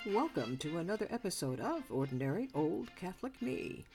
Welcome to another episode of Ordinary Old Catholic Me.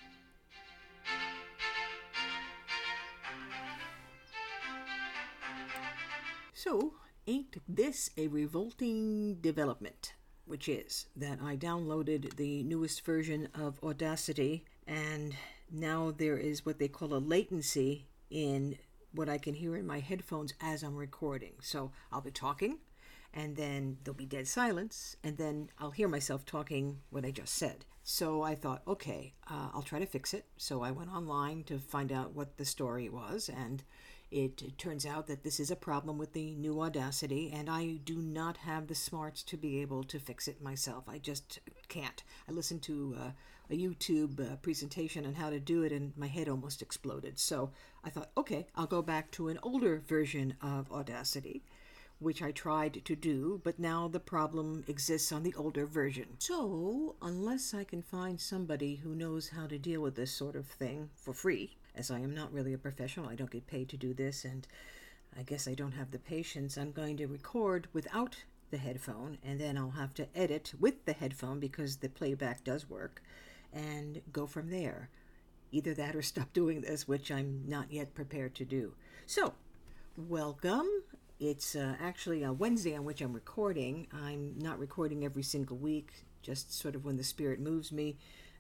So, ain't this a revolting development? Which is that I downloaded the newest version of Audacity, and now there is what they call a latency in what I can hear in my headphones as I'm recording. So I'll be talking, and then there'll be dead silence, and then I'll hear myself talking what I just said. So I thought, okay, I'll try to fix it. So I went online to find out what the story was, and it turns out that this is a problem with the new Audacity, and I do not have the smarts to be able to fix it myself. I just can't. I listened to a YouTube presentation on how to do it, and my head almost exploded. So I thought, okay, I'll go back to an older version of Audacity, which I tried to do, but now the problem exists on the older version. So, unless I can find somebody who knows how to deal with this sort of thing for free, as I am not really a professional, I don't get paid to do this, and I guess I don't have the patience, I'm going to record without the headphone, and then I'll have to edit with the headphone because the playback does work, and go from there. Either that or stop doing this, which I'm not yet prepared to do. So, welcome. It's actually a Wednesday on which I'm recording. I'm not recording every single week, just sort of when the Spirit moves me,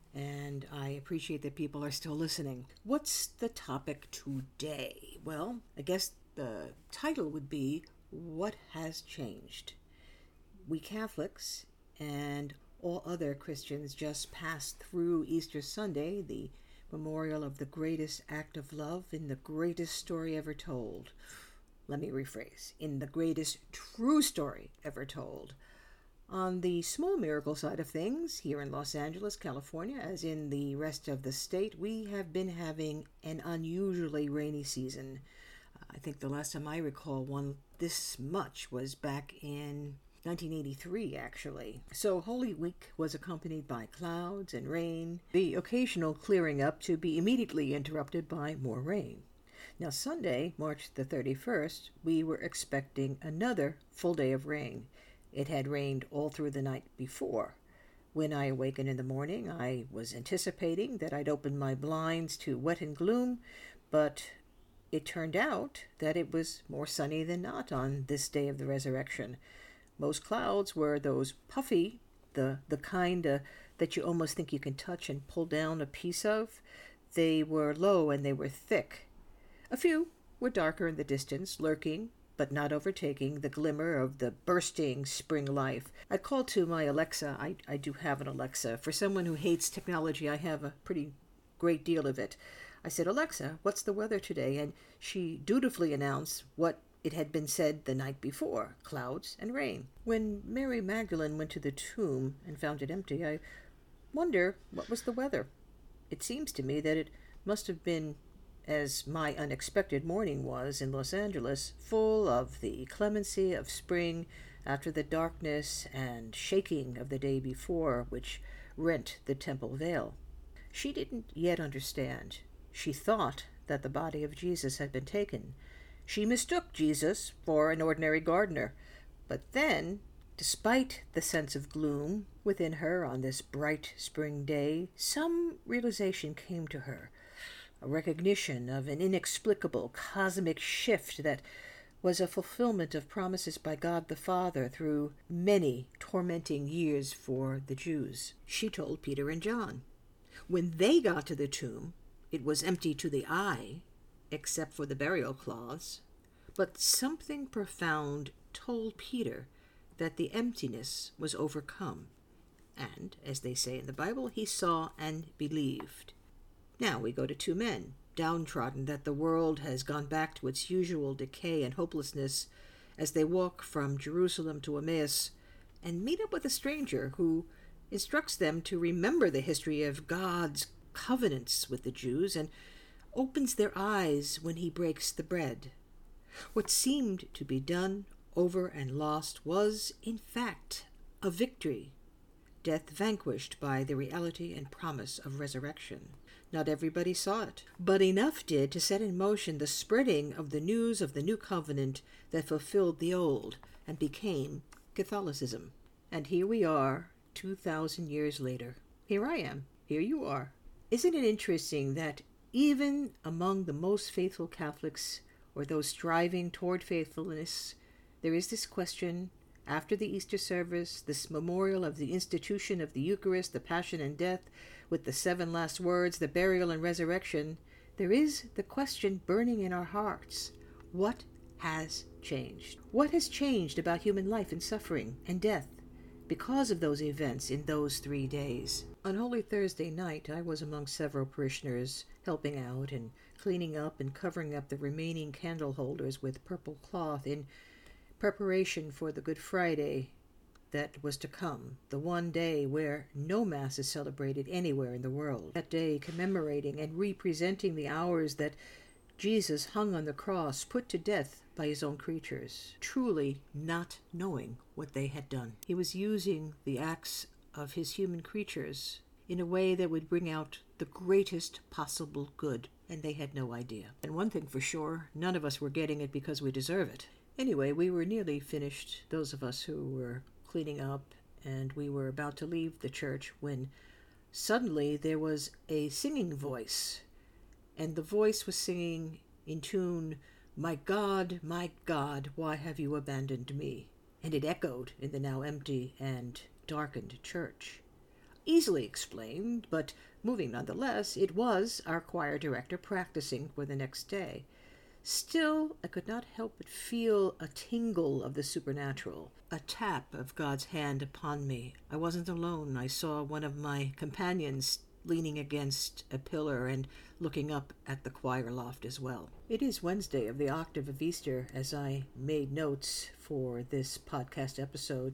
and I appreciate that people are still listening. What's the topic today? Well, I guess the title would be, What Has Changed? We Catholics and all other Christians just passed through Easter Sunday, the memorial of the greatest act of love in the greatest story ever told. Let me rephrase, in the greatest true story ever told. On the small miracle side of things, here in Los Angeles, California, as in the rest of the state, we have been having an unusually rainy season. I think the last time I recall one this much was back in 1983, actually. So Holy Week was accompanied by clouds and rain, the occasional clearing up to be immediately interrupted by more rain. Now, Sunday, March the 31st, we were expecting another full day of rain. It had rained all through the night before. When I awakened in the morning, I was anticipating that I'd open my blinds to wet and gloom, but it turned out that it was more sunny than not on this day of the resurrection. Most clouds were those puffy, the kind that you almost think you can touch and pull down a piece of. They were low and they were thick. A few were darker in the distance, lurking, but not overtaking, the glimmer of the bursting spring life. I called to my Alexa. I do have an Alexa. For someone who hates technology, I have a pretty great deal of it. I said, Alexa, what's the weather today? And she dutifully announced what it had been said the night before, clouds and rain. When Mary Magdalene went to the tomb and found it empty, I wonder what was the weather. It seems to me that it must have been, as my unexpected morning was in Los Angeles, full of the clemency of spring after the darkness and shaking of the day before, which rent the temple veil. She didn't yet understand. She thought that the body of Jesus had been taken. She mistook Jesus for an ordinary gardener. But then, despite the sense of gloom within her on this bright spring day, some realization came to her. A recognition of an inexplicable cosmic shift that was a fulfillment of promises by God the Father through many tormenting years for the Jews. She told Peter and John. When they got to the tomb, it was empty to the eye, except for the burial cloths, but something profound told Peter that the emptiness was overcome, and, as they say in the Bible, he saw and believed. Now we go to two men, downtrodden that the world has gone back to its usual decay and hopelessness, as they walk from Jerusalem to Emmaus and meet up with a stranger who instructs them to remember the history of God's covenants with the Jews and opens their eyes when he breaks the bread. What seemed to be done, over, and lost was, in fact, a victory, death vanquished by the reality and promise of resurrection. Not everybody saw it, but enough did to set in motion the spreading of the news of the new covenant that fulfilled the old and became Catholicism. And here we are, 2,000 years later, here I am. Here you are. Isn't it interesting that even among the most faithful Catholics, or those striving toward faithfulness, there is this question after the Easter service, this memorial of the institution of the Eucharist, the Passion and Death, with the 7 last words, the burial and resurrection, there is the question burning in our hearts. What has changed? What has changed about human life and suffering and death because of those events in those 3 days? On Holy Thursday night, I was among several parishioners helping out and cleaning up and covering up the remaining candle holders with purple cloth in preparation for the Good Friday that was to come, the one day where no Mass is celebrated anywhere in the world. That day commemorating and representing the hours that Jesus hung on the cross, put to death by his own creatures, truly not knowing what they had done. He was using the acts of his human creatures in a way that would bring out the greatest possible good, and they had no idea. And one thing for sure, none of us were getting it because we deserve it. Anyway, we were nearly finished, those of us who were cleaning up, and we were about to leave the church when suddenly there was a singing voice, and the voice was singing in tune, my God, why have you abandoned me?" And it echoed in the now empty and darkened church. Easily explained, but moving nonetheless, it was our choir director practicing for the next day. Still, I could not help but feel a tingle of the supernatural, a tap of God's hand upon me. I wasn't alone. I saw one of my companions leaning against a pillar and looking up at the choir loft as well. It is Wednesday of the octave of Easter, as I made notes for this podcast episode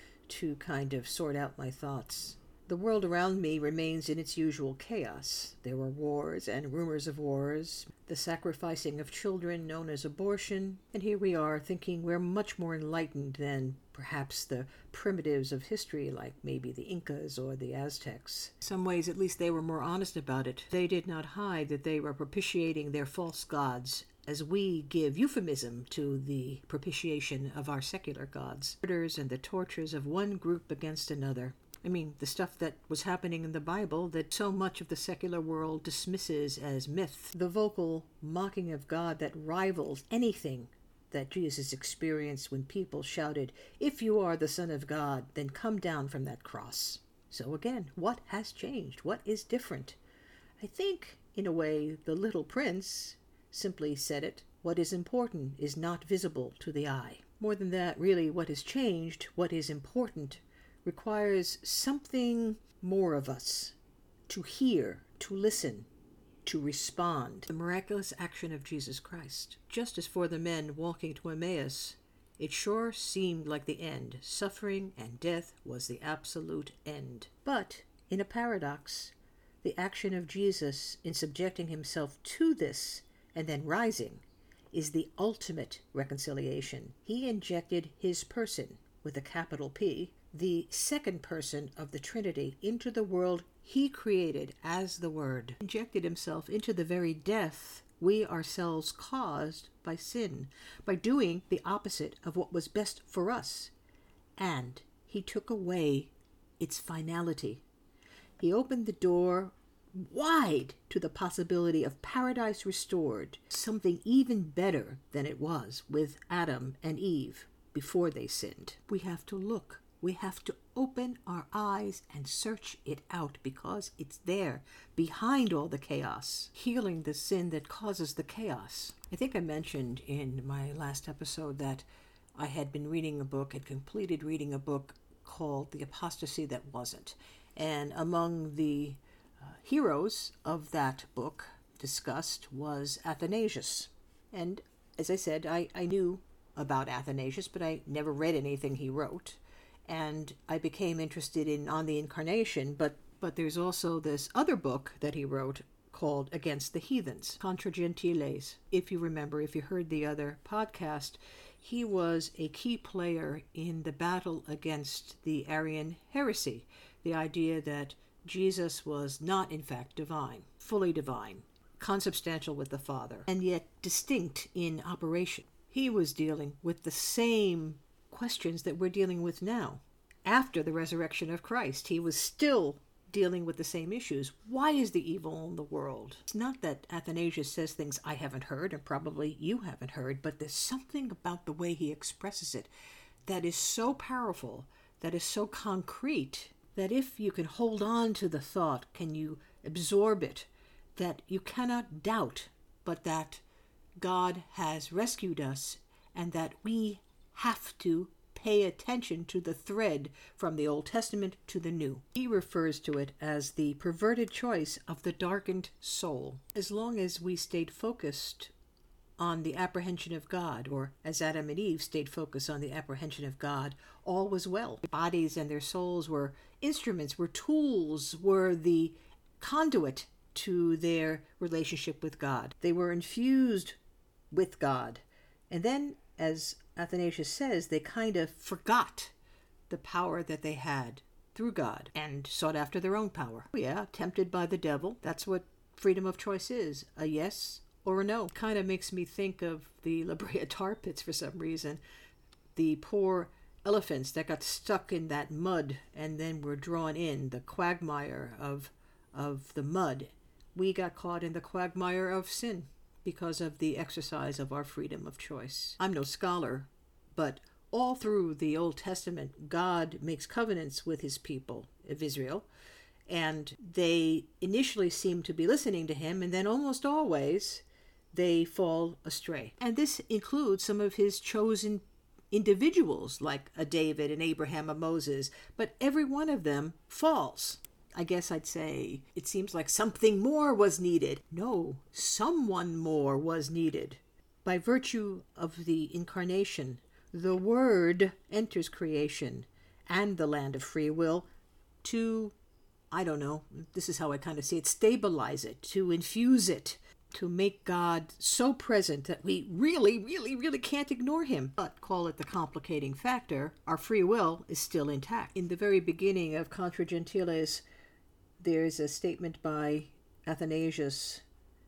to kind of sort out my thoughts. The world around me remains in its usual chaos. There are wars and rumors of wars, the sacrificing of children known as abortion, and here we are thinking we're much more enlightened than perhaps the primitives of history, like maybe the Incas or the Aztecs. In some ways, at least, they were more honest about it. They did not hide that they were propitiating their false gods, as we give euphemism to the propitiation of our secular gods. Murders and the tortures of one group against another. I mean, the stuff that was happening in the Bible that so much of the secular world dismisses as myth. The vocal mocking of God that rivals anything that Jesus experienced when people shouted, "If you are the Son of God, then come down from that cross." So again, what has changed? What is different? I think, in a way, the Little Prince simply said it. What is important is not visible to the eye. More than that, really, what has changed, what is important, requires something more of us, to hear, to listen, to respond. The miraculous action of Jesus Christ. Just as for the men walking to Emmaus, it sure seemed like the end. Suffering and death was the absolute end. But, in a paradox, the action of Jesus in subjecting himself to this and then rising is the ultimate reconciliation. He injected his person, with a capital P, the second person of the Trinity, into the world he created as the Word, injected himself into the very death we ourselves caused by sin, by doing the opposite of what was best for us. And he took away its finality. He opened the door wide to the possibility of paradise restored, something even better than it was with Adam and Eve before they sinned. We have to look. We have to open our eyes and search it out, because it's there, behind all the chaos, healing the sin that causes the chaos. I think I mentioned in my last episode that I had been reading a book, had completed reading a book called The Apostasy That Wasn't. And among the heroes of that book discussed was Athanasius. And as I said, I knew about Athanasius, but I never read anything he wrote. And I became interested in On the Incarnation, but there's also this other book that he wrote called Against the Heathens, Contra Gentiles. If you remember, if you heard the other podcast, he was a key player in the battle against the Arian heresy, the idea that Jesus was not, in fact, divine, fully divine, consubstantial with the Father, and yet distinct in operation. He was dealing with the same questions that we're dealing with now. after the resurrection of Christ. He was still dealing with the same issues. Why is the evil in the world? It's not that Athanasius says things I haven't heard, and probably you haven't heard, but there's something about the way he expresses it that is so powerful, that is so concrete, that if you can hold on to the thought, can you absorb it, that you cannot doubt, but that God has rescued us and that we have to pay attention to the thread from the Old Testament to the New. He refers to it as the perverted choice of the darkened soul. As long as we stayed focused on the apprehension of God, or as Adam and Eve stayed focused on the apprehension of God, all was well. Their bodies and their souls were instruments, were tools, were the conduit to their relationship with God. They were infused with God. And then, as Athanasius says, they kind of forgot the power that they had through God and sought after their own power. Yeah, tempted by the devil. That's what freedom of choice is. A yes or a no. Kind of makes me think of the La Brea tar pits for some reason. The poor elephants that got stuck in that mud and then were drawn in, the quagmire of the mud. We got caught in the quagmire of sin because of the exercise of our freedom of choice. I'm no scholar, but all through the Old Testament, God makes covenants with his people of Israel, and they initially seem to be listening to him, and then almost always they fall astray. And this includes some of his chosen individuals, like a David, an Abraham, a Moses, but every one of them falls. I guess I'd say it seems like something more was needed. No, someone more was needed. By virtue of the incarnation, the Word enters creation and the land of free will to, I don't know, this is how I kind of see it, stabilize it, to infuse it, to make God so present that we really, really, really can't ignore him. But call it the complicating factor, our free will is still intact. In the very beginning of Contra Gentiles, there's a statement by Athanasius.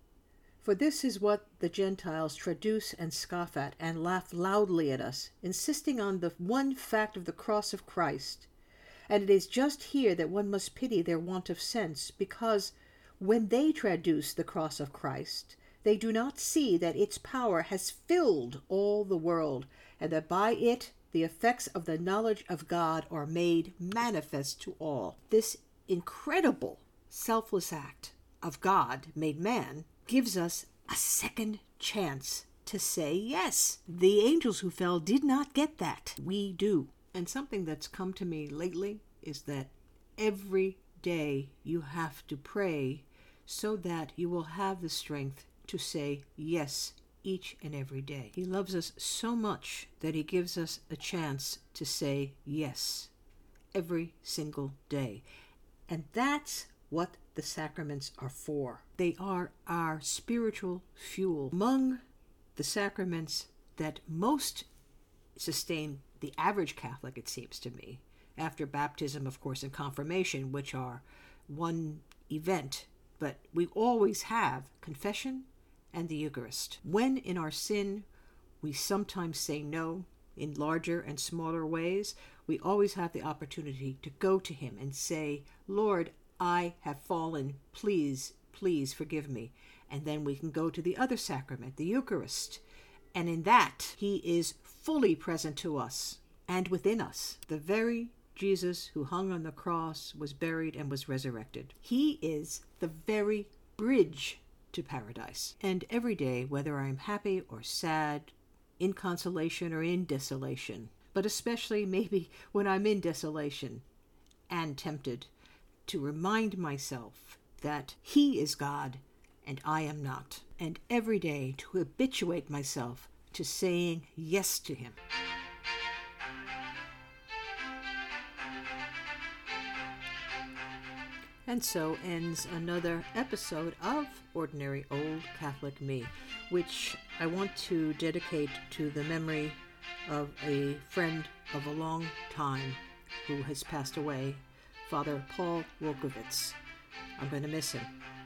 For this is what the Gentiles traduce and scoff at, and laugh loudly at us, insisting on the one fact of the cross of Christ. And it is just here that one must pity their want of sense, because when they traduce the cross of Christ, they do not see that its power has filled all the world, and that by it the effects of the knowledge of God are made manifest to all. This incredible selfless act of God made man gives us a second chance to say yes. The angels who fell did not get that. We do. And something that's come to me lately is that every day you have to pray so that you will have the strength to say yes each and every day. He loves us so much that he gives us a chance to say yes every single day. And that's what the sacraments are for. They are our spiritual fuel. Among the sacraments that most sustain the average Catholic, it seems to me, after baptism, of course, and confirmation, which are one event, but we always have confession and the Eucharist. When in our sin we sometimes say no in larger and smaller ways, we always have the opportunity to go to him and say, Lord, I have fallen. Please, please forgive me. And then we can go to the other sacrament, the Eucharist. And in that, he is fully present to us and within us. The very Jesus who hung on the cross, was buried, and was resurrected. He is the very bridge to paradise. And every day, whether I'm happy or sad, in consolation or in desolation, but especially maybe when I'm in desolation and tempted, to remind myself that he is God and I am not. And every day to habituate myself to saying yes to him. And so ends another episode of Ordinary Old Catholic Me, which I want to dedicate to the memory of a friend of a long time who has passed away, Father Paul Wolkowitz. I'm going to miss him.